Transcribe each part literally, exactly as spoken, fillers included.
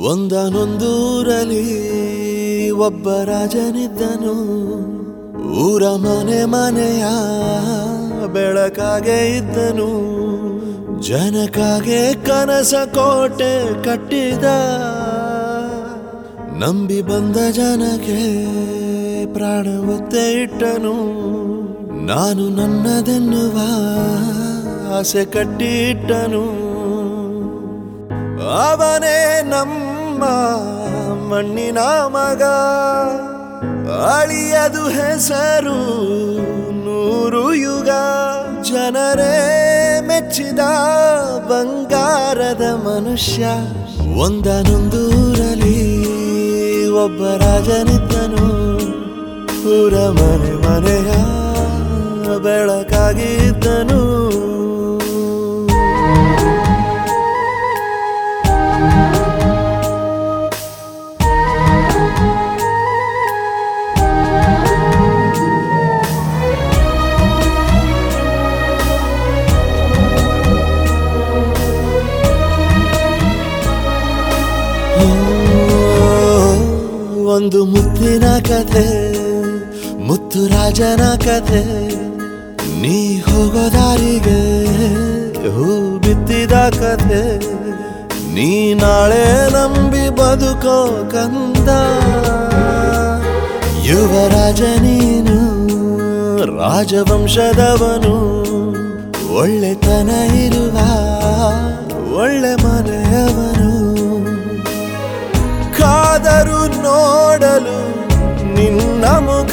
ಒಂದನೊಂದೂರಲ್ಲಿ ಒಬ್ಬ ರಾಜನಿದ್ದನು. ಊರ ಮನೆ ಮನೆಯ ಬೆಳಕಾಗೆ ಇದ್ದನು. ಜನಕಾಗೆ ಕನಸ ಕೋಟೆ ಕಟ್ಟಿದ. ನಂಬಿ ಬಂದ ಜನಕ್ಕೆ ಪ್ರಾಣ ಒತ್ತೆ ಇಟ್ಟನು. ನಾನು ನನ್ನದೆನ್ನುವ ಆಸೆ ಕಟ್ಟಿಟ್ಟನು. ಅವನೇ ನಮ್ಮ ಮಣ್ಣಿನ ಮಗ. ಅಳಿಯದು ಹೆಸರು ನೂರು ಯುಗ. ಜನರೇ ಮೆಚ್ಚಿದ ಬಂಗಾರದ ಮನುಷ್ಯ. ಒಂದನೊಂದೂರಲ್ಲಿ ಒಬ್ಬ ರಾಜನಿದ್ದನು. ಊರ ಮನೆ ಮನೆಯ ಬೆಳಕಾಗಿದ್ದನು. ಒಂದು ಮುತ್ತಿನ ಕಥೆ, ಮುತ್ತು ರಾಜನ ಕಥೆ. ನೀ ಹೋಗೋ ದಾರಿಗೆ ಹೂ ಬಿತ್ತಿದ ಕಥೆ. ನೀ ನಾಳೆ ನಂಬಿ ಬದುಕೋ ಕಂದ. ಯುವರಾಜ ನೀನು, ರಾಜವಂಶದವನು. ಒಳ್ಳೆತನ ಇರುವ ಒಳ್ಳೆ ಮನೆಯವನು. ಕಾದರು ನೋಡಲು ನಿನ್ನ ಮುಖ.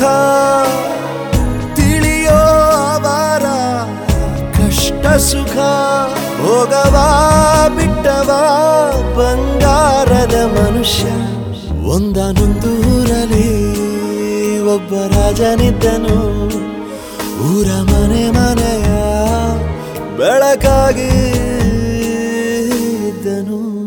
ತಿಳಿಯೋ ಅವರ ಕಷ್ಟ ಸುಖ. ಹೋಗವಾ ಬಿಟ್ಟವಾ ಬಂಗಾರದ ಮನುಷ್ಯ. ಒಂದನೊಂದೂರಲ್ಲಿ ಒಬ್ಬ ರಾಜನಿದ್ದನು. ಊರ ಮನೆ ಮನೆಯ ಬೆಳಕಾಗಿ ಇದ್ದನು.